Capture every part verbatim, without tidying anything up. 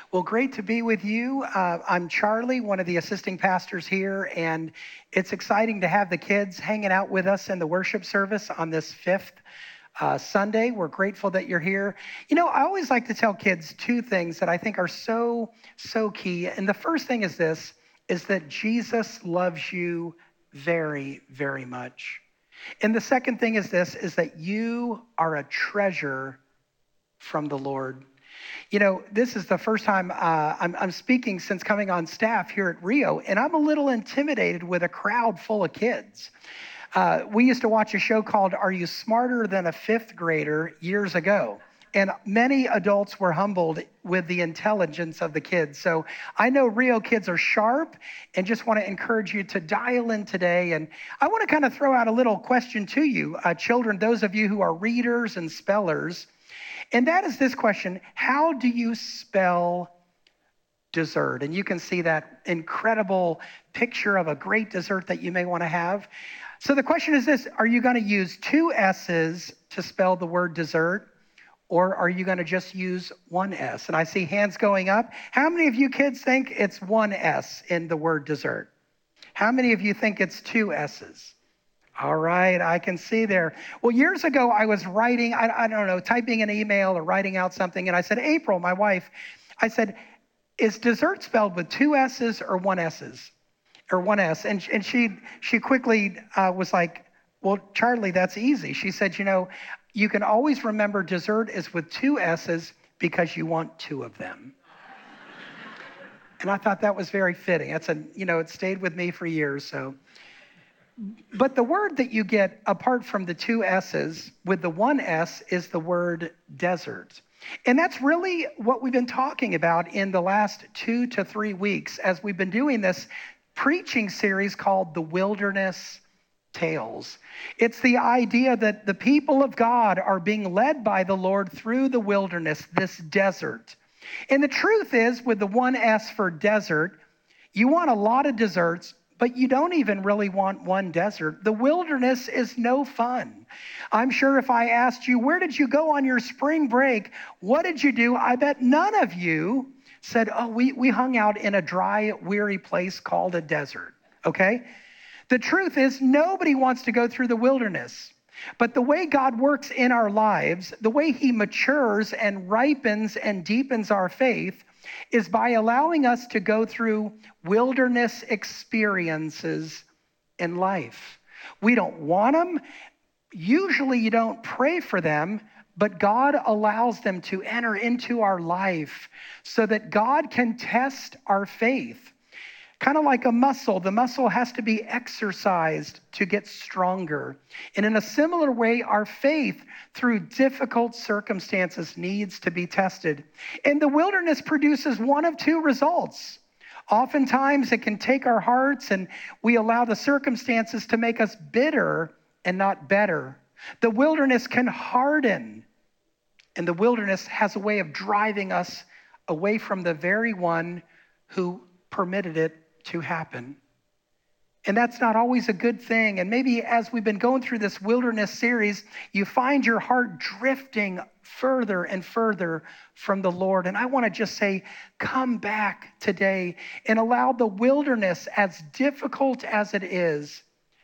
Well, great to be with you. Uh, I'm Charlie, one of the assisting pastors here, and it's exciting to have the kids hanging out with us in the worship service on this fifth uh, Sunday. We're grateful that you're here. You know, I always like to tell kids two things that I think are so, so key. And the first thing is this, is that Jesus loves you very, very much. And the second thing is this, is that you are a treasure from the Lord. You know, this is the first time uh, I'm, I'm speaking since coming on staff here at Rio, and I'm a little intimidated with a crowd full of kids. Uh, we used to watch a show called Are You Smarter Than a Fifth Grader years ago, and many adults were humbled with the intelligence of the kids. So I know Rio kids are sharp and just want to encourage you to dial in today. And I want to kind of throw out a little question to you, uh, children, those of you who are readers and spellers. And that is this question: how do you spell dessert? And you can see that incredible picture of a great dessert that you may want to have. So the question is this: are you going to use two S's to spell the word dessert, or are you going to just use one S? And I see hands going up. How many of you kids think it's one S in the word dessert? How many of you think it's two S's? All right, I can see there. Well, years ago, I was writing, I, I don't know, typing an email or writing out something, and I said, April, my wife, I said, is dessert spelled with two S's or one S's? Or one S? And, and she she quickly uh, was like, well, Charlie, that's easy. She said, you know, you can always remember dessert is with two S's because you want two of them. And I thought that was very fitting. That's a, you know, it stayed with me for years, so. But the word that you get apart from the two S's with the one S is the word desert. And that's really what we've been talking about in the last two to three weeks as we've been doing this preaching series called The Wilderness Tales. It's the idea that the people of God are being led by the Lord through the wilderness, this desert. And the truth is, with the one S for desert, you want a lot of desserts, but you don't even really want one desert. The wilderness is no fun. I'm sure if I asked you, where did you go on your spring break? What did you do? I bet none of you said, oh, we, we hung out in a dry, weary place called a desert, okay? The truth is, nobody wants to go through the wilderness. But the way God works in our lives, the way he matures and ripens and deepens our faith, is by allowing us to go through wilderness experiences in life. We don't want them. Usually you don't pray for them, but God allows them to enter into our life so that God can test our faith. Kind of like a muscle, the muscle has to be exercised to get stronger. And in a similar way, our faith through difficult circumstances needs to be tested. And the wilderness produces one of two results. Oftentimes it can take our hearts and we allow the circumstances to make us bitter and not better. The wilderness can harden, and the wilderness has a way of driving us away from the very one who permitted it to happen. And that's not always a good thing. And maybe as we've been going through this wilderness series, you find your heart drifting further and further from the Lord. And I want to just say, come back today and allow the wilderness, as difficult as it is,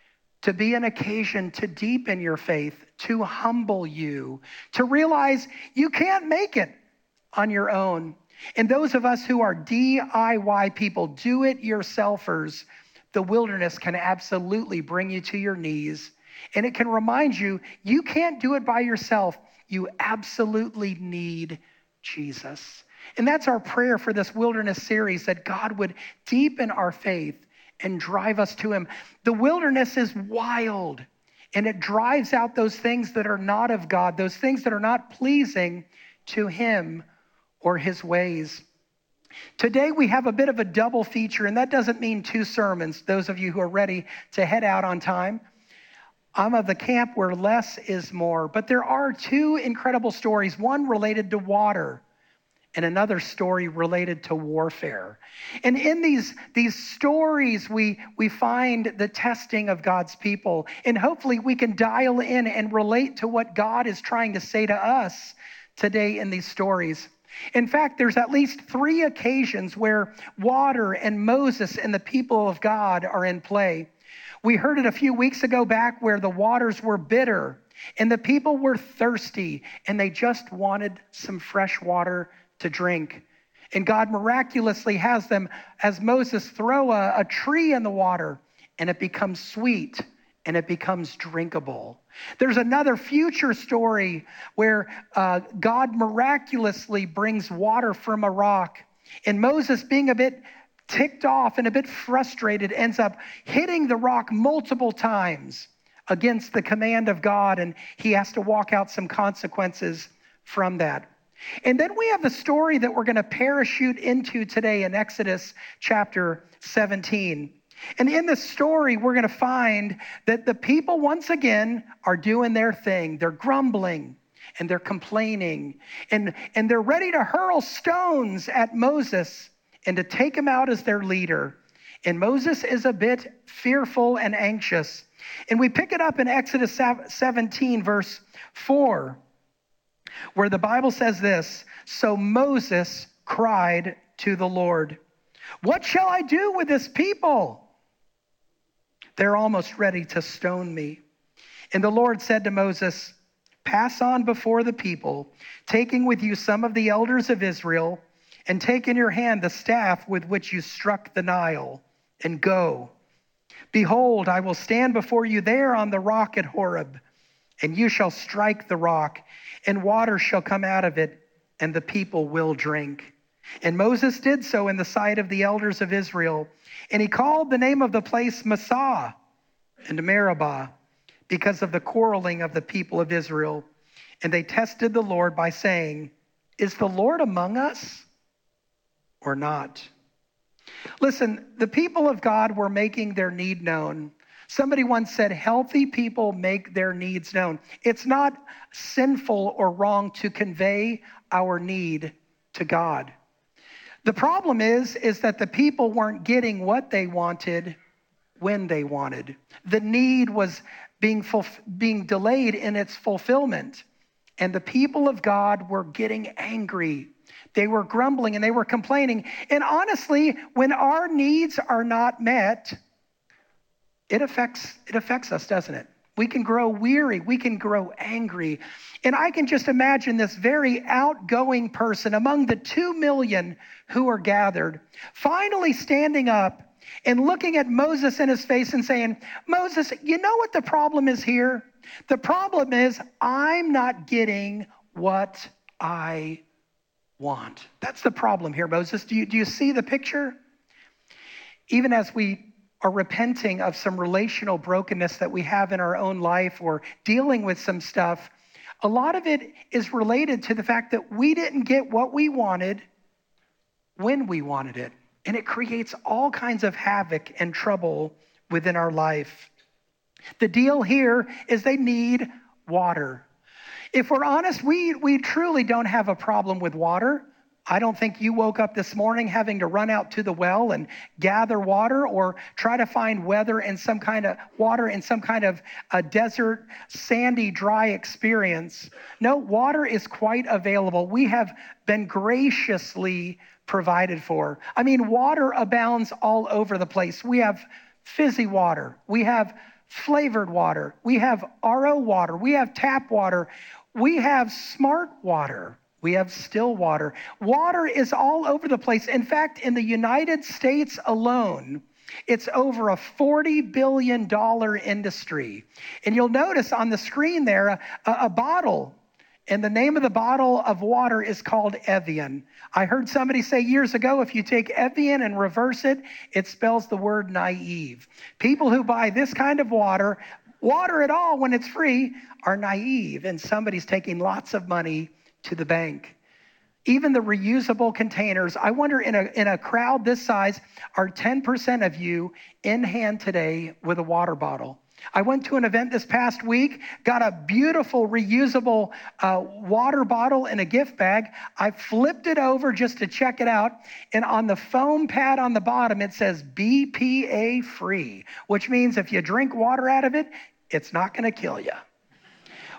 to be an occasion to deepen your faith, to humble you, to realize you can't make it on your own. And those of us who are D I Y people, do-it-yourselfers, the wilderness can absolutely bring you to your knees. And it can remind you, you can't do it by yourself. You absolutely need Jesus. And that's our prayer for this wilderness series, that God would deepen our faith and drive us to him. The wilderness is wild, and it drives out those things that are not of God, those things that are not pleasing to him or his ways. Today we have a bit of a double feature, and that doesn't mean two sermons, those of you who are ready to head out on time. I'm of the camp where less is more, but there are two incredible stories, one related to water and another story related to warfare. And in these, these stories, we, we find the testing of God's people, and hopefully we can dial in and relate to what God is trying to say to us today in these stories. In fact, there's at least three occasions where water and Moses and the people of God are in play. We heard it a few weeks ago back where the waters were bitter and the people were thirsty and they just wanted some fresh water to drink. And God miraculously has them, as Moses, throw a, a tree in the water and it becomes sweet and it becomes drinkable. There's another future story where uh, God miraculously brings water from a rock. And Moses, being a bit ticked off and a bit frustrated, ends up hitting the rock multiple times against the command of God. And he has to walk out some consequences from that. And then we have the story that we're going to parachute into today in Exodus chapter seventeen. And in this story, we're going to find that the people once again are doing their thing. They're grumbling and they're complaining and, and they're ready to hurl stones at Moses and to take him out as their leader. And Moses is a bit fearful and anxious. And we pick it up in Exodus seventeen, verse four, where the Bible says this: "So Moses cried to the Lord, 'What shall I do with this people? They're almost ready to stone me.' And the Lord said to Moses, 'Pass on before the people, taking with you some of the elders of Israel, and take in your hand the staff with which you struck the Nile, and go. Behold, I will stand before you there on the rock at Horeb, and you shall strike the rock, and water shall come out of it, and the people will drink.' And Moses did so in the sight of the elders of Israel. And he called the name of the place Massah and Meribah because of the quarreling of the people of Israel. And they tested the Lord by saying, 'Is the Lord among us or not?'" Listen, the people of God were making their need known. Somebody once said, healthy people make their needs known. It's not sinful or wrong to convey our need to God. The problem is, is that the people weren't getting what they wanted when they wanted. The need was being fulf- being delayed in its fulfillment. And the people of God were getting angry. They were grumbling and they were complaining. And honestly, when our needs are not met, it affects, it affects us, doesn't it? We can grow weary. We can grow angry. And I can just imagine this very outgoing person among the two million who are gathered, finally standing up and looking at Moses in his face and saying, "Moses, you know what the problem is here? The problem is I'm not getting what I want." That's the problem here, Moses. Do you, do you see the picture? Even as we are repenting of some relational brokenness that we have in our own life or dealing with some stuff, a lot of it is related to the fact that we didn't get what we wanted when we wanted it. And it creates all kinds of havoc and trouble within our life. The deal here is they need water. If we're honest, we, we truly don't have a problem with water. I don't think you woke up this morning having to run out to the well and gather water or try to find weather in some kind of water in some kind of a desert, sandy, dry experience. No, water is quite available. We have been graciously provided for. I mean, water abounds all over the place. We have fizzy water. We have flavored water. We have R O water. We have tap water. We have smart water. We have still water. Water is all over the place. In fact, in the United States alone, it's over a forty billion dollars industry. And you'll notice on the screen there, a, a bottle. And the name of the bottle of water is called Evian. I heard somebody say years ago, if you take Evian and reverse it, it spells the word naive. People who buy this kind of water, water at all when it's free, are naive. And somebody's taking lots of money to the bank. Even the reusable containers. I wonder in a, in a crowd this size, are ten percent of you in hand today with a water bottle? I went to an event this past week, got a beautiful reusable uh, water bottle in a gift bag. I flipped it over just to check it out. And on the foam pad on the bottom, it says B P A free, which means if you drink water out of it, it's not going to kill you.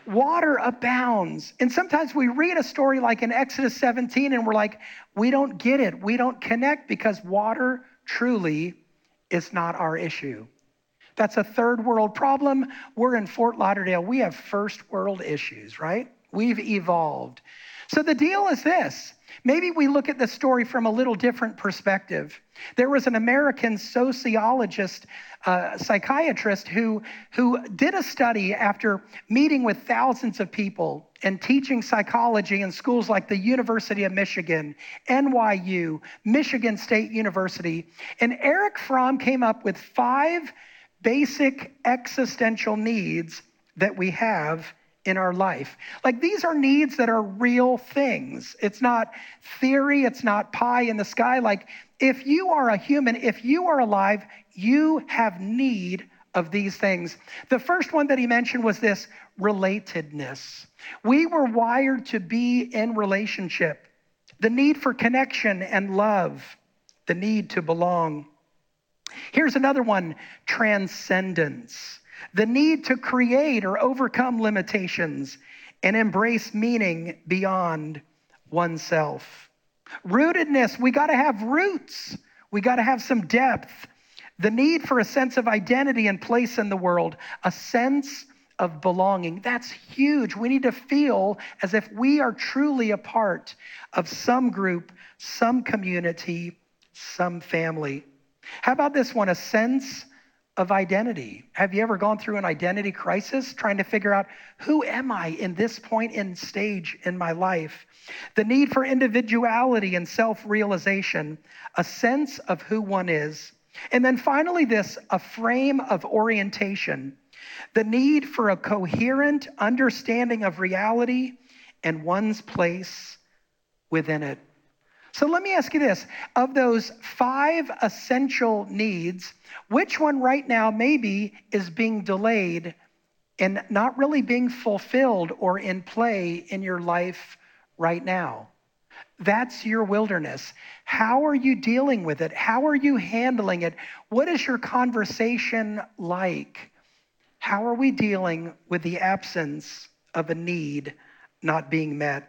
Water abounds. And sometimes we read a story like in Exodus seventeen and we're like, we don't get it. We don't connect because water truly is not our issue. That's a third world problem. We're in Fort Lauderdale. We have first world issues, right? We've evolved. So the deal is this. Maybe we look at the story from a little different perspective. There was an American sociologist, uh, psychiatrist who, who did a study after meeting with thousands of people and teaching psychology in schools like the University of Michigan, N Y U, Michigan State University. And Erich Fromm came up with five basic existential needs that we have in our life. Like these are needs that are real things. It's not theory. It's not pie in the sky. Like if you are a human, if you are alive, you have need of these things. The first one that he mentioned was this relatedness. We were wired to be in relationship. The need for connection and love. The need to belong. Here's another one, transcendence. The need to create or overcome limitations and embrace meaning beyond oneself. Rootedness, we got to have roots. We got to have some depth. The need for a sense of identity and place in the world, a sense of belonging. That's huge. We need to feel as if we are truly a part of some group, some community, some family. How about this one, a sense of identity? Have you ever gone through an identity crisis trying to figure out who am I in this point in stage in my life? The need for individuality and self-realization, a sense of who one is. And then finally this, a frame of orientation, the need for a coherent understanding of reality and one's place within it. So let me ask you this, of those five essential needs, which one right now maybe is being delayed and not really being fulfilled or in play in your life right now? That's your wilderness. How are you dealing with it? How are you handling it? What is your conversation like? How are we dealing with the absence of a need not being met?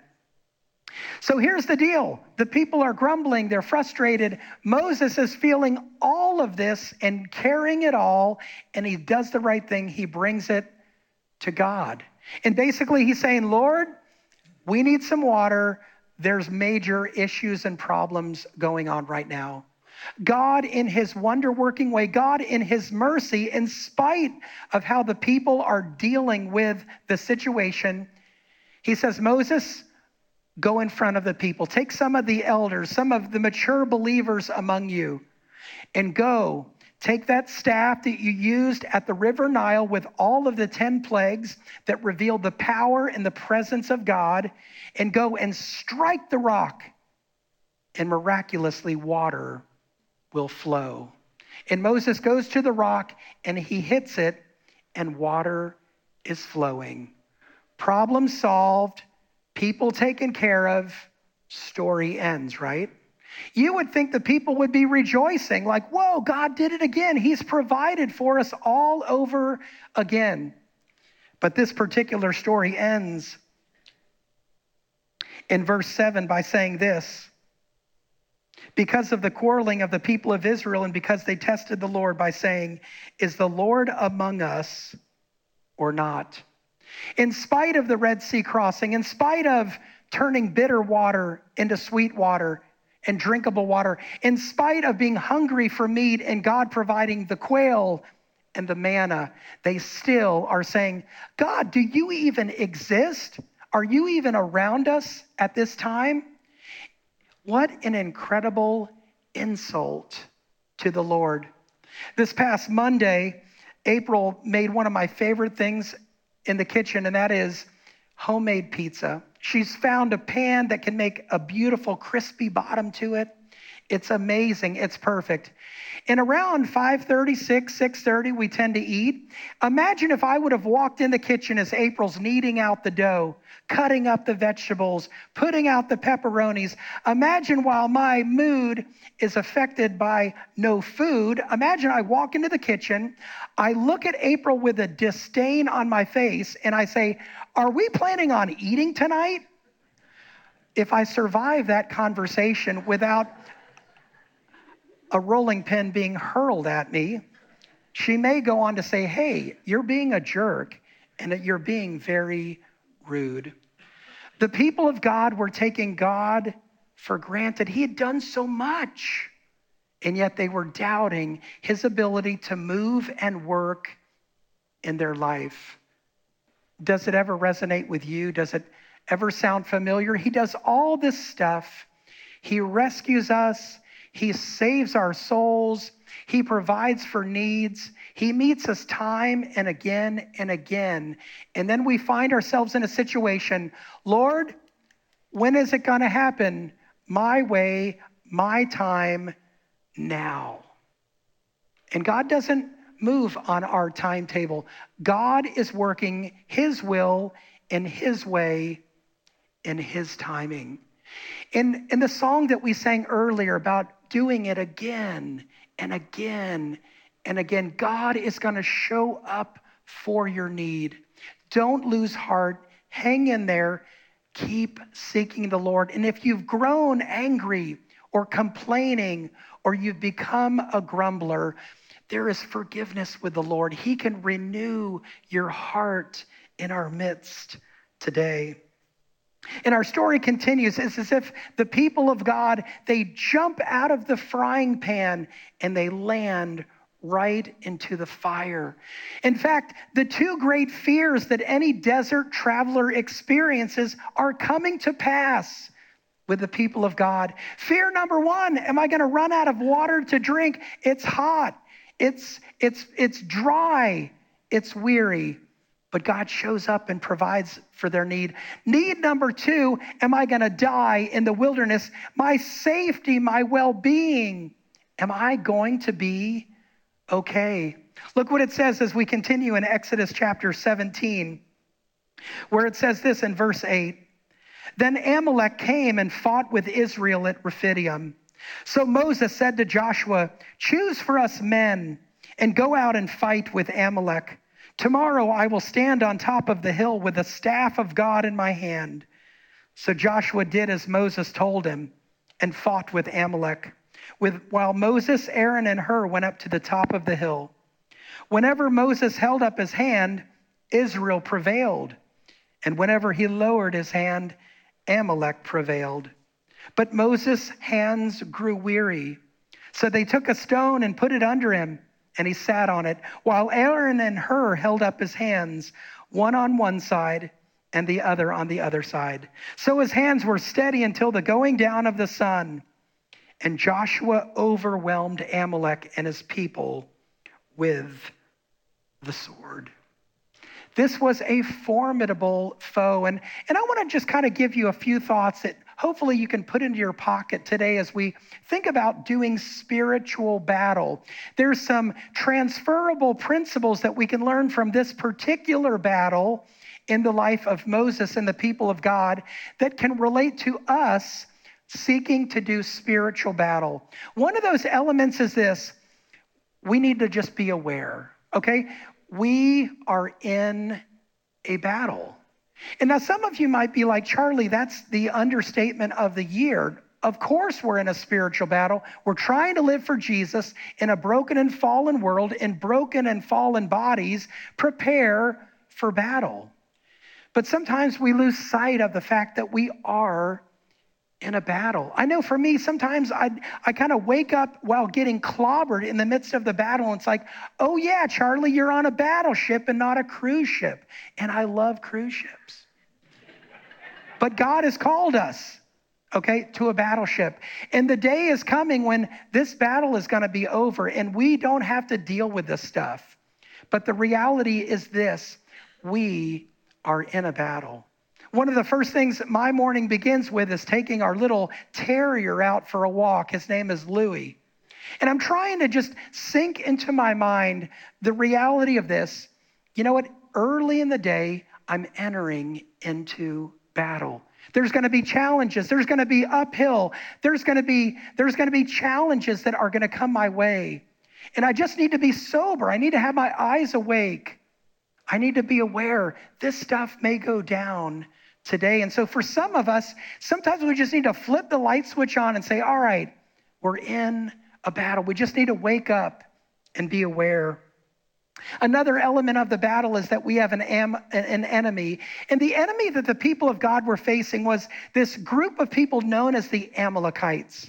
So here's the deal. The people are grumbling. They're frustrated. Moses is feeling all of this and carrying it all, and he does the right thing. He brings it to God. And basically he's saying, Lord, we need some water. There's major issues and problems going on right now. God in his wonder-working way, God in his mercy, in spite of how the people are dealing with the situation, he says, Moses, go in front of the people. Take some of the elders, some of the mature believers among you, and go. Take that staff that you used at the River Nile with all of the ten plagues that revealed the power and the presence of God, and go and strike the rock, and miraculously water will flow. And Moses goes to the rock, and he hits it, and water is flowing. Problem solved. People taken care of, story ends, right? You would think the people would be rejoicing, like, whoa, God did it again. He's provided for us all over again. But this particular story ends in verse seven by saying this, because of the quarreling of the people of Israel and because they tested the Lord by saying, is the Lord among us or not? In spite of the Red Sea crossing, in spite of turning bitter water into sweet water and drinkable water, in spite of being hungry for meat and God providing the quail and the manna, they still are saying, God, do you even exist? Are you even around us at this time? What an incredible insult to the Lord. This past Monday, April made one of my favorite things in the kitchen, and that is homemade pizza. She's found a pan that can make a beautiful crispy bottom to it. It's amazing. It's perfect. And around five thirty, six, six thirty, we tend to eat. Imagine if I would have walked in the kitchen as April's kneading out the dough, cutting up the vegetables, putting out the pepperonis. Imagine while my mood is affected by no food, imagine I walk into the kitchen, I look at April with a disdain on my face, and I say, Are we planning on eating tonight? If I survive that conversation without a rolling pin being hurled at me, she may go on to say, hey, you're being a jerk and that you're being very rude. The people of God were taking God for granted. He had done so much, and yet they were doubting his ability to move and work in their life. Does it ever resonate with you? Does it ever sound familiar? He does all this stuff. He rescues us. He saves our souls. He provides for needs. He meets us time and again and again. And then we find ourselves in a situation, Lord, when is it going to happen? My way, my time, now. And God doesn't move on our timetable. God is working his will in his way, in his timing. In, in the song that we sang earlier about doing it again and again and again, God is going to show up for your need. Don't lose heart. Hang in there. Keep seeking the Lord. And if you've grown angry or complaining or you've become a grumbler, there is forgiveness with the Lord. He can renew your heart in our midst today. And our story continues. It's as if the people of God, they jump out of the frying pan and they land right into the fire. In fact, the two great fears that any desert traveler experiences are coming to pass with the people of God. Fear number one, am I going to run out of water to drink? It's hot. It's, it's, it's dry. It's weary. But God shows up and provides for their need. Need number two, am I going to die in the wilderness? My safety, my well-being, am I going to be okay? Look what it says as we continue in Exodus chapter seventeen, where it says this in verse eight. Then Amalek came and fought with Israel at Rephidim. So Moses said to Joshua, choose for us men and go out and fight with Amalek. Tomorrow I will stand on top of the hill with the staff of God in my hand. So Joshua did as Moses told him and fought with Amalek, with, while Moses, Aaron, and Hur went up to the top of the hill. Whenever Moses held up his hand, Israel prevailed. And whenever he lowered his hand, Amalek prevailed. But Moses' hands grew weary. So they took a stone and put it under him, and he sat on it, while Aaron and Hur held up his hands, one on one side and the other on the other side. So his hands were steady until the going down of the sun. And Joshua overwhelmed Amalek and his people with the sword. This was a formidable foe. And, and I want to just kind of give you a few thoughts that hopefully you can put into your pocket today as we think about doing spiritual battle. There's some transferable principles that we can learn from this particular battle in the life of Moses and the people of God that can relate to us seeking to do spiritual battle. One of those elements is this: we need to just be aware, okay? We are in a battle. And now some of you might be like, Charlie, that's the understatement of the year. Of course we're in a spiritual battle. We're trying to live for Jesus in a broken and fallen world, in broken and fallen bodies, prepare for battle. But sometimes we lose sight of the fact that we are in a battle. I know for me, sometimes I I kind of wake up while getting clobbered in the midst of the battle. And it's like, oh yeah, Charlie, you're on a battleship and not a cruise ship. And I love cruise ships. But God has called us, okay, to a battleship. And the day is coming when this battle is going to be over and we don't have to deal with this stuff. But the reality is this: we are in a battle. One of the first things that my morning begins with is taking our little terrier out for a walk. His name is Louie. And I'm trying to just sink into my mind the reality of this. You know what? Early in the day, I'm entering into battle. There's going to be challenges. There's going to be uphill. There's going to be, there's going to be challenges that are going to come my way. And I just need to be sober. I need to have my eyes awake. I need to be aware this stuff may go down today. And so for some of us, sometimes we just need to flip the light switch on and say, all right, we're in a battle. We just need to wake up and be aware. Another element of the battle is that we have an, am, an enemy. And the enemy that the people of God were facing was this group of people known as the Amalekites.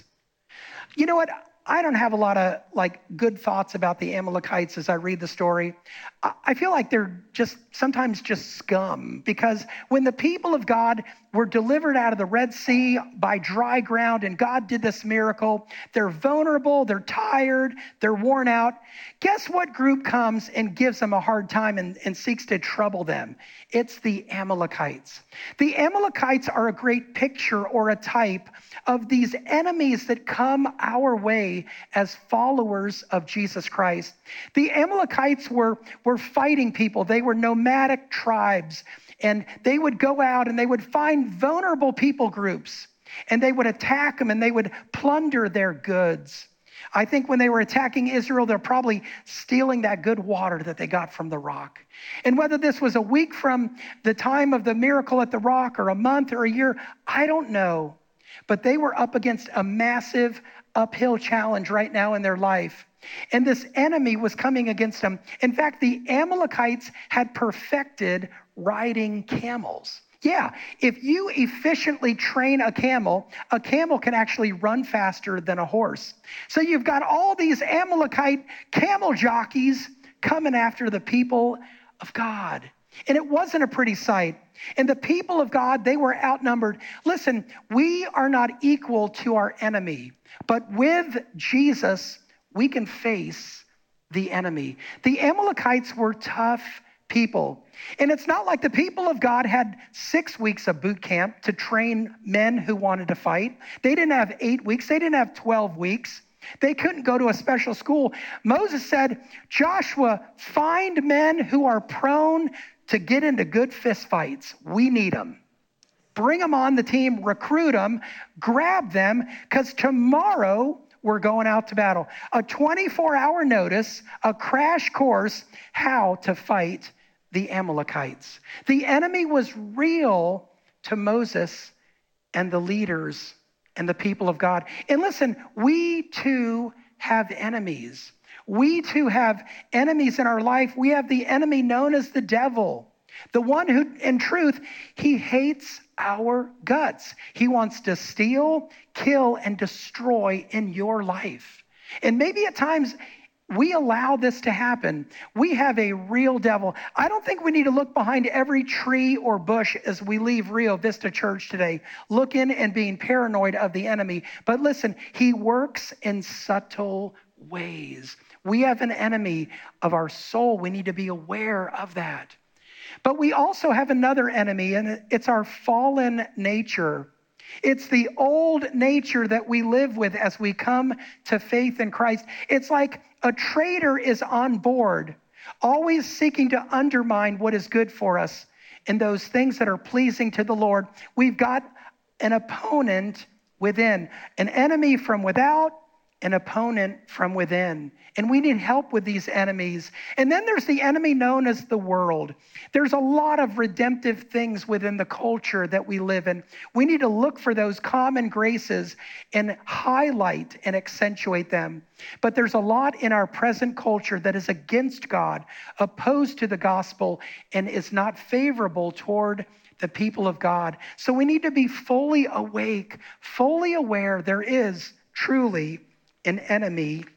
You know what? I don't have a lot of like good thoughts about the Amalekites as I read the story. I feel like they're just sometimes just scum, because when the people of God were delivered out of the Red Sea by dry ground and God did this miracle, they're vulnerable, they're tired, they're worn out. Guess what group comes and gives them a hard time and, and seeks to trouble them? It's the Amalekites. The Amalekites are a great picture or a type of these enemies that come our way as followers of Jesus Christ. The Amalekites were, were fighting people. They were nomadic tribes, and they would go out and they would find vulnerable people groups, and they would attack them and they would plunder their goods. I think when they were attacking Israel, they're probably stealing that good water that they got from the rock. And whether this was a week from the time of the miracle at the rock or a month or a year, I don't know. But they were up against a massive uphill challenge right now in their life. And this enemy was coming against them. In fact, the Amalekites had perfected riding camels. Yeah, if you efficiently train a camel, a camel can actually run faster than a horse. So you've got all these Amalekite camel jockeys coming after the people of God. And it wasn't a pretty sight. And the people of God, they were outnumbered. Listen, we are not equal to our enemy, but with Jesus, we can face the enemy. The Amalekites were tough people. And it's not like the people of God had six weeks of boot camp to train men who wanted to fight. They didn't have eight weeks. They didn't have twelve weeks. They couldn't go to a special school. Moses said, Joshua, find men who are prone to get into good fist fights. We need them. Bring them on the team, recruit them, grab them, because tomorrow we're going out to battle. A twenty-four hour notice, a crash course, how to fight the Amalekites. The enemy was real to Moses and the leaders and the people of God. And listen, we too have enemies. We too have enemies in our life. We have the enemy known as the devil, the one who, in truth, he hates our guts. He wants to steal, kill, and destroy in your life. And maybe at times we allow this to happen. We have a real devil. I don't think we need to look behind every tree or bush as we leave Rio Vista Church today, looking and being paranoid of the enemy. But listen, he works in subtle ways. We have an enemy of our soul. We need to be aware of that. But we also have another enemy, and it's our fallen nature. It's the old nature that we live with as we come to faith in Christ. It's like a traitor is on board, always seeking to undermine what is good for us and those things that are pleasing to the Lord. We've got an opponent within, an enemy from without, an opponent from within. And we need help with these enemies. And then there's the enemy known as the world. There's a lot of redemptive things within the culture that we live in. We need to look for those common graces and highlight and accentuate them. But there's a lot in our present culture that is against God, opposed to the gospel, and is not favorable toward the people of God. So we need to be fully awake, fully aware there is truly an enemy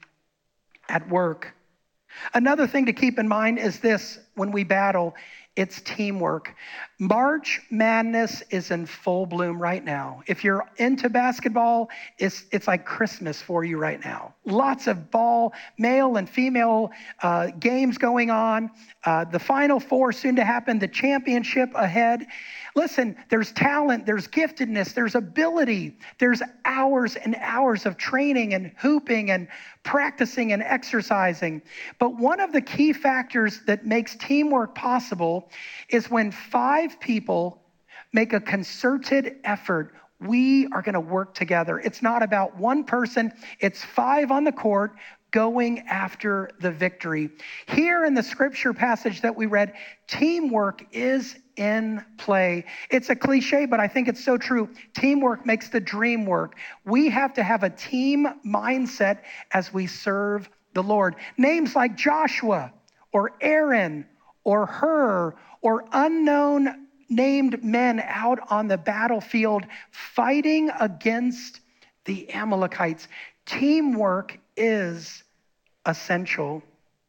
at work. Another thing to keep in mind is this: when we battle, it's teamwork. March Madness is in full bloom right now. If you're into basketball, it's it's like Christmas for you right now. Lots of ball, male and female uh, games going on. Uh, the Final Four soon to happen. The championship ahead. Listen, there's talent, there's giftedness, there's ability, there's hours and hours of training and hooping and practicing and exercising. But one of the key factors that makes teamwork possible is when five people make a concerted effort. We are going to work together. It's not about one person. It's five on the court going after the victory. Here in the scripture passage that we read, teamwork is in play. It's a cliche, but I think it's so true. Teamwork makes the dream work. We have to have a team mindset as we serve the Lord. Names like Joshua or Aaron or Hur or unknown named men out on the battlefield fighting against the Amalekites. Teamwork is essential.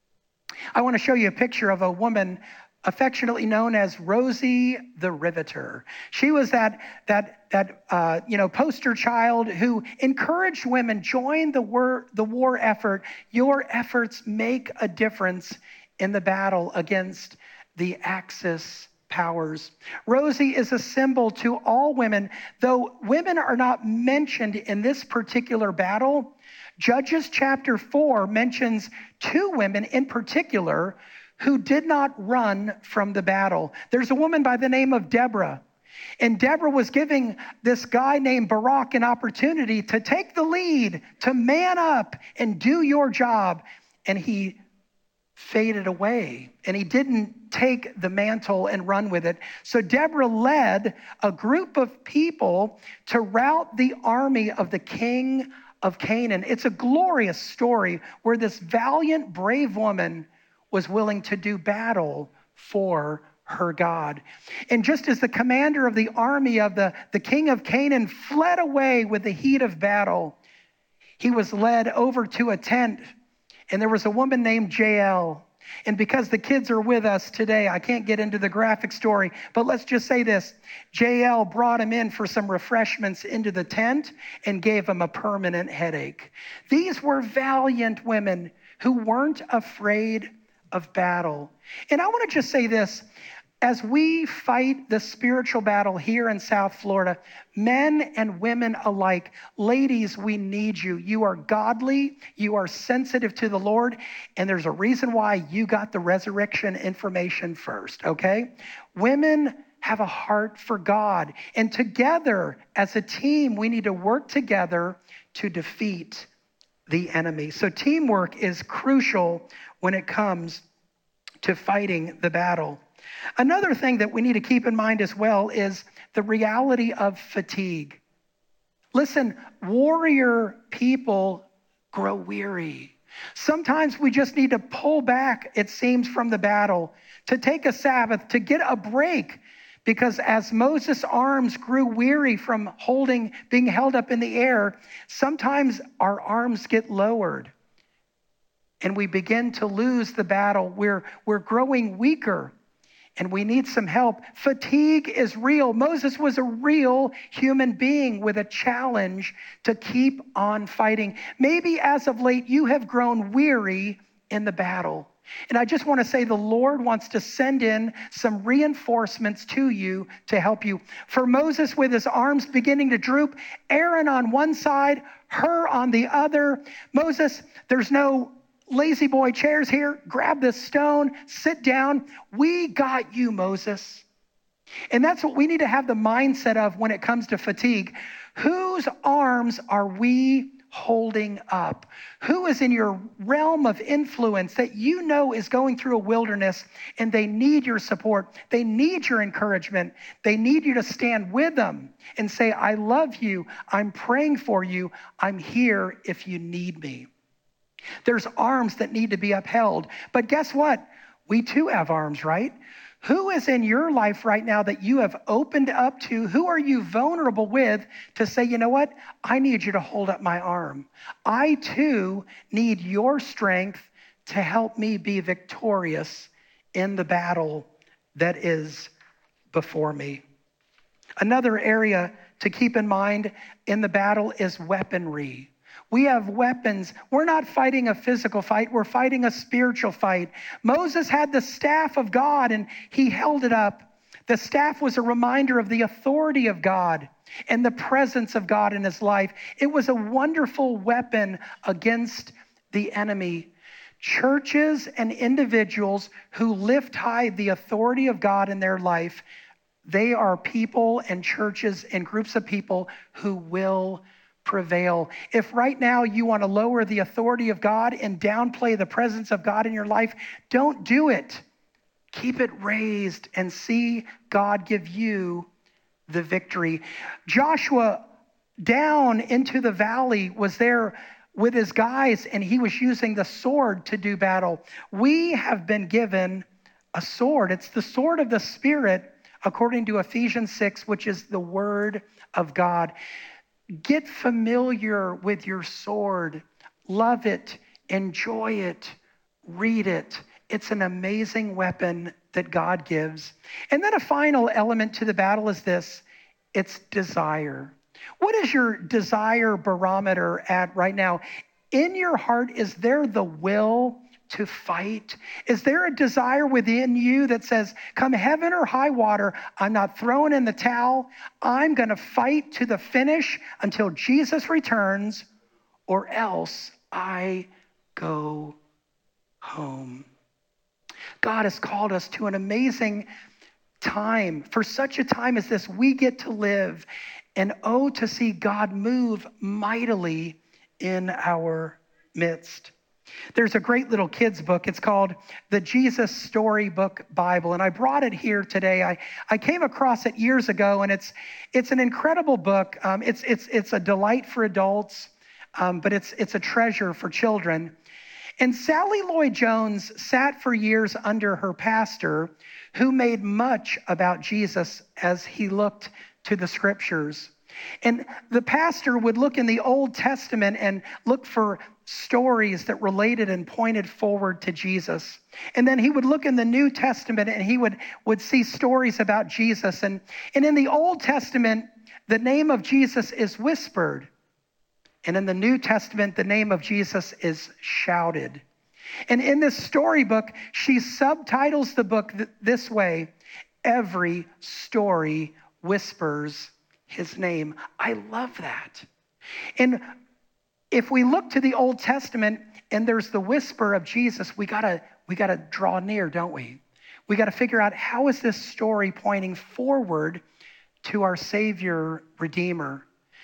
I want to show you a picture of a woman affectionately known as Rosie the Riveter. She was that that that uh, you know poster child who encouraged women, join the war the war effort. Your efforts make a difference in the battle against the Axis powers. Rosie is a symbol to all women, though women are not mentioned in this particular battle. Judges chapter four mentions two women in particular who did not run from the battle. There's a woman by the name of Deborah. And Deborah was giving this guy named Barak an opportunity to take the lead, to man up and do your job. And he faded away, and he didn't take the mantle and run with it. So Deborah led a group of people to rout the army of the king of Canaan. It's a glorious story where this valiant, brave woman was willing to do battle for her God. And just as the commander of the army of the, the king of Canaan fled away with the heat of battle, he was led over to a tent, and there was a woman named Jael. And because the kids are with us today, I can't get into the graphic story, but let's just say this. Jael brought him in for some refreshments into the tent and gave him a permanent headache. These were valiant women who weren't afraid of battle. And I want to just say this. As we fight the spiritual battle here in South Florida, men and women alike, ladies, we need you. You are godly, you are sensitive to the Lord, and there's a reason why you got the resurrection information first, okay? Women have a heart for God, and together as a team, we need to work together to defeat the enemy. So teamwork is crucial when it comes to fighting the battle. Another thing that we need to keep in mind as well is the reality of fatigue. Listen, warrior people grow weary. Sometimes we just need to pull back, it seems, from the battle, to take a Sabbath, to get a break. Because as Moses' arms grew weary from holding, being held up in the air, sometimes our arms get lowered and we begin to lose the battle. We're, we're growing weaker and we need some help. Fatigue is real. Moses was a real human being with a challenge to keep on fighting. Maybe as of late, you have grown weary in the battle. And I just want to say the Lord wants to send in some reinforcements to you to help you. For Moses, with his arms beginning to droop, Aaron on one side, Hur on the other. Moses, there's no lazy boy chairs here. Grab this stone, sit down. We got you, Moses. And that's what we need to have the mindset of when it comes to fatigue. Whose arms are we holding up? Who is in your realm of influence that you know is going through a wilderness and they need your support? They need your encouragement. They need you to stand with them and say, I love you. I'm praying for you. I'm here if you need me. There's arms that need to be upheld. But guess what? We too have arms, right? Who is in your life right now that you have opened up to? Who are you vulnerable with to say, you know what? I need you to hold up my arm. I too need your strength to help me be victorious in the battle that is before me. Another area to keep in mind in the battle is weaponry. We have weapons. We're not fighting a physical fight. We're fighting a spiritual fight. Moses had the staff of God and he held it up. The staff was a reminder of the authority of God and the presence of God in his life. It was a wonderful weapon against the enemy. Churches and individuals who lift high the authority of God in their life, they are people and churches and groups of people who will prevail. If right now you want to lower the authority of God and downplay the presence of God in your life, don't do it. Keep it raised and see God give you the victory. Joshua down into the valley was there with his guys, and he was using the sword to do battle. We have been given a sword. It's the sword of the Spirit, according to Ephesians six, which is the word of God. Get familiar with your sword. Love it. Enjoy it. Read it. It's an amazing weapon that God gives. And then a final element to the battle is this. It's desire. What is your desire barometer at right now? In your heart, is there the will to fight? Is there a desire within you that says, come heaven or high water, I'm not throwing in the towel. I'm going to fight to the finish until Jesus returns, or else I go home. God has called us to an amazing time. For such a time as this, we get to live, and oh, to see God move mightily in our midst. There's a great little kids book. It's called the Jesus Storybook Bible, and I brought it here today. I, I came across it years ago, and it's it's an incredible book. Um, it's it's it's a delight for adults, um, but it's it's a treasure for children. And Sally Lloyd Jones sat for years under her pastor, who made much about Jesus as he looked to the scriptures. And the pastor would look in the Old Testament and look for stories that related and pointed forward to Jesus. And then he would look in the New Testament and he would, would see stories about Jesus. And, and in the Old Testament, the name of Jesus is whispered. And in the New Testament, the name of Jesus is shouted. And in this storybook, she subtitles the book th- this way: every story whispers his name. I love that. And if we look to the Old Testament and there's the whisper of Jesus, we gotta we gotta draw near, don't we? We gotta figure out, how is this story pointing forward to our Savior, Redeemer?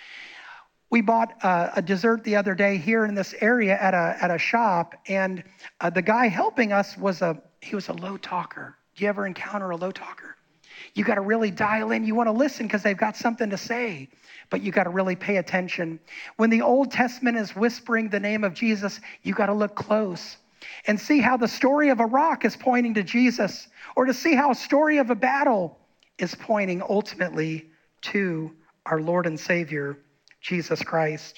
We bought uh, a dessert the other day here in this area at a at a shop, and uh, the guy helping us was a he was a low talker. Do you ever encounter a low talker? You got to really dial in. You want to listen because they've got something to say, but you got to really pay attention. When the Old Testament is whispering the name of Jesus, you got to look close and see how the story of a rock is pointing to Jesus, or to see how a story of a battle is pointing ultimately to our Lord and Savior, Jesus Christ.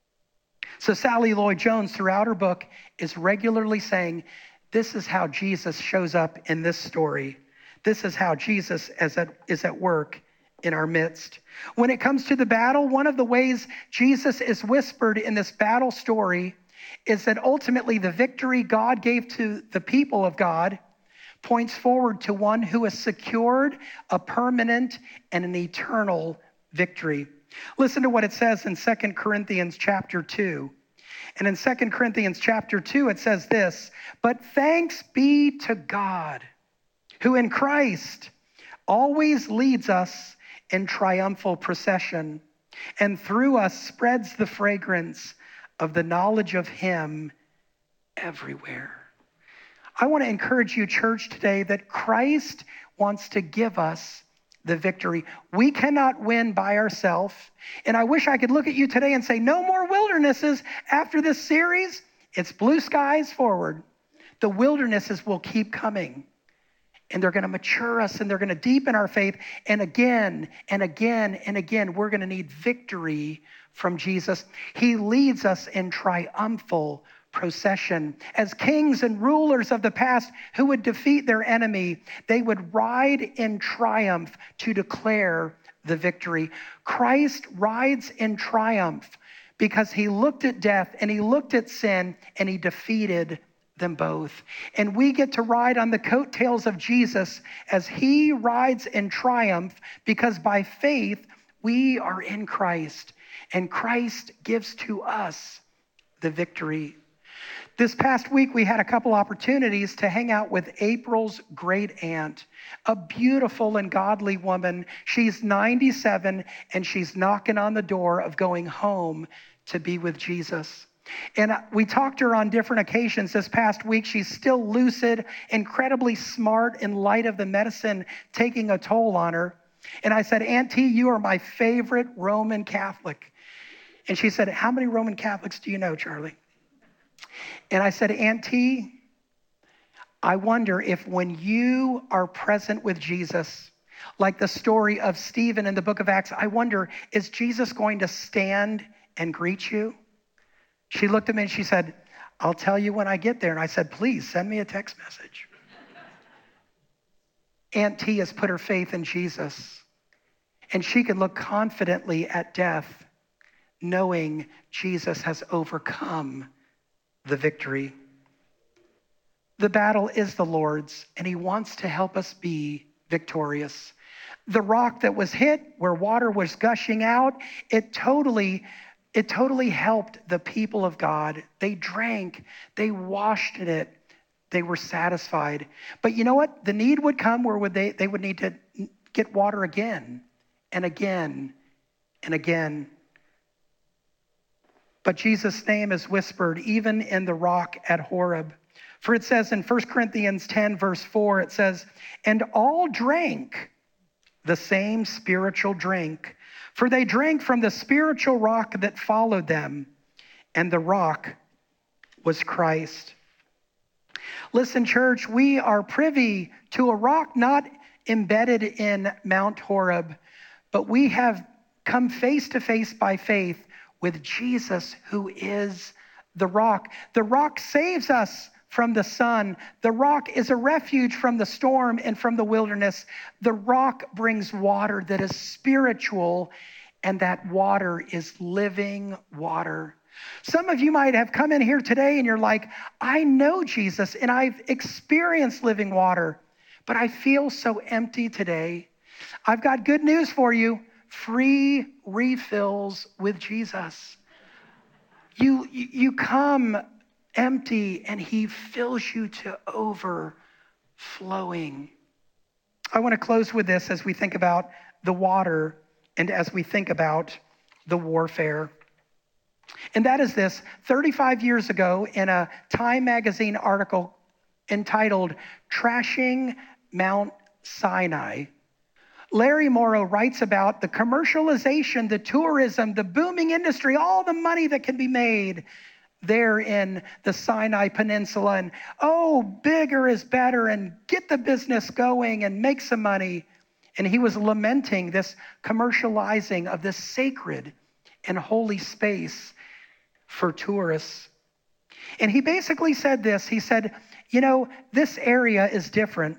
So Sally Lloyd Jones, throughout her book, is regularly saying, this is how Jesus shows up in this story. This is how Jesus is at, is at work in our midst. When it comes to the battle, one of the ways Jesus is whispered in this battle story is that ultimately the victory God gave to the people of God points forward to one who has secured a permanent and an eternal victory. Listen to what it says in Second Corinthians chapter two. And in Second Corinthians chapter two, it says this: but thanks be to God, who in Christ always leads us in triumphal procession, and through us spreads the fragrance of the knowledge of him everywhere. I want to encourage you, church, today that Christ wants to give us the victory. We cannot win by ourselves. And I wish I could look at you today and say, no more wildernesses after this series. It's blue skies forward. The wildernesses will keep coming. And they're going to mature us, and they're going to deepen our faith. And again and again and again, we're going to need victory from Jesus. He leads us in triumphal procession. As kings and rulers of the past who would defeat their enemy, they would ride in triumph to declare the victory. Christ rides in triumph because he looked at death and he looked at sin and he defeated them both. And we get to ride on the coattails of Jesus as he rides in triumph, because by faith we are in Christ and Christ gives to us the victory. This past week, we had a couple opportunities to hang out with April's great aunt, a beautiful and godly woman. She's ninety-seven, and she's knocking on the door of going home to be with Jesus. And we talked to her on different occasions this past week. She's still lucid, incredibly smart in light of the medicine taking a toll on her. And I said, Auntie, you are my favorite Roman Catholic. And she said, how many Roman Catholics do you know, Charlie? And I said, Auntie, I wonder if when you are present with Jesus, like the story of Stephen in the book of Acts, I wonder, is Jesus going to stand and greet you? She looked at me and she said, I'll tell you when I get there. And I said, please send me a text message. Aunt T has put her faith in Jesus, and she can look confidently at death, knowing Jesus has overcome the victory. The battle is the Lord's, and he wants to help us be victorious. The rock that was hit where water was gushing out, it totally, it totally helped the people of God. They drank, they washed in it, they were satisfied. But you know what? The need would come where would they, they would need to get water again and again and again. But Jesus' name is whispered even in the rock at Horeb. For it says in First Corinthians ten, verse four, it says, and all drank the same spiritual drink, for they drank from the spiritual rock that followed them, and the rock was Christ. Listen, church, we are privy to a rock not embedded in Mount Horeb, but we have come face to face by faith with Jesus, who is the rock. The rock saves us from the sun. The rock is a refuge from the storm and from the wilderness. The rock brings water that is spiritual, and that water is living water. Some of you might have come in here today and you're like, I know Jesus and I've experienced living water, but I feel so empty today. I've got good news for you. Free refills with Jesus. You, you come empty and he fills you to overflowing. I want to close with this as we think about the water and as we think about the warfare. And that is this: thirty-five years ago, in a Time magazine article entitled Trashing Mount Sinai, Larry Morrow writes about the commercialization, the tourism, the booming industry, all the money that can be made there in the Sinai Peninsula. And oh, bigger is better, and get the business going and make some money. And he was lamenting this commercializing of this sacred and holy space for tourists. And he basically said this. He said, you know, this area is different.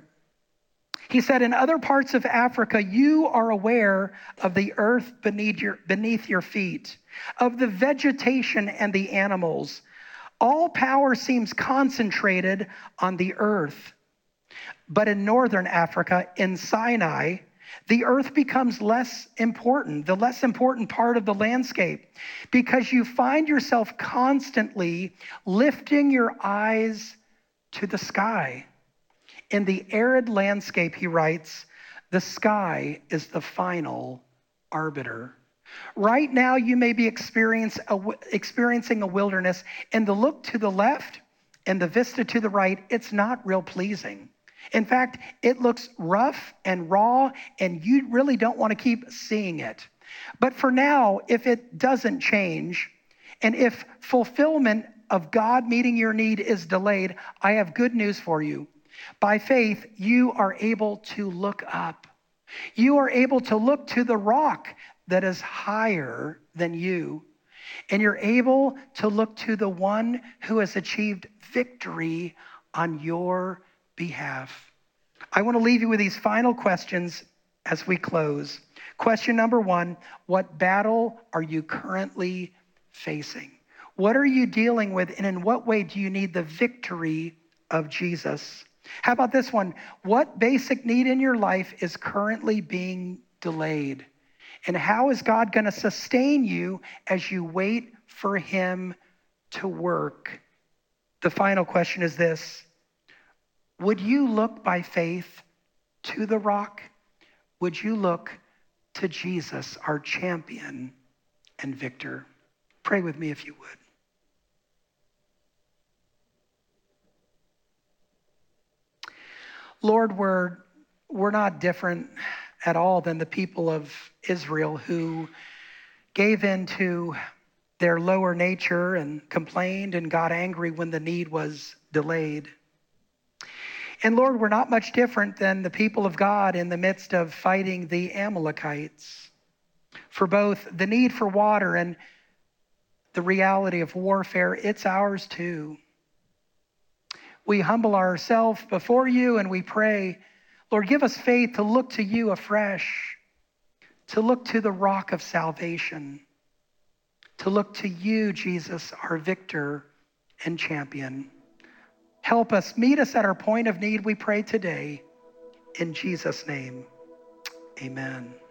He said, in other parts of Africa, you are aware of the earth beneath your, beneath your feet, of the vegetation and the animals. All power seems concentrated on the earth. But in northern Africa, in Sinai, the earth becomes less important, the less important part of the landscape, because you find yourself constantly lifting your eyes to the sky. In the arid landscape, he writes, the sky is the final arbiter. Right now, you may be experience a, experiencing a wilderness, and the look to the left and the vista to the right, it's not real pleasing. In fact, it looks rough and raw, and you really don't want to keep seeing it. But for now, if it doesn't change, and if fulfillment of God meeting your need is delayed, I have good news for you. By faith, you are able to look up. You are able to look to the rock that is higher than you. And you're able to look to the one who has achieved victory on your behalf. I want to leave you with these final questions as we close. Question number one, what battle are you currently facing? What are you dealing with, and in what way do you need the victory of Jesus? How about this one? What basic need in your life is currently being delayed? And how is God going to sustain you as you wait for him to work The final question is this: would you look by faith to the rock? Would you look to Jesus, our champion and victor? Pray with me if you would. Lord, we're, we're not different at all than the people of Israel who gave in to their lower nature and complained and got angry when the need was delayed. And Lord, we're not much different than the people of God in the midst of fighting the Amalekites. For both the need for water and the reality of warfare, it's ours too. We humble ourselves before you and we pray, Lord, give us faith to look to you afresh, to look to the rock of salvation, to look to you, Jesus, our victor and champion. Help us, meet us at our point of need, we pray today. In Jesus' name, amen.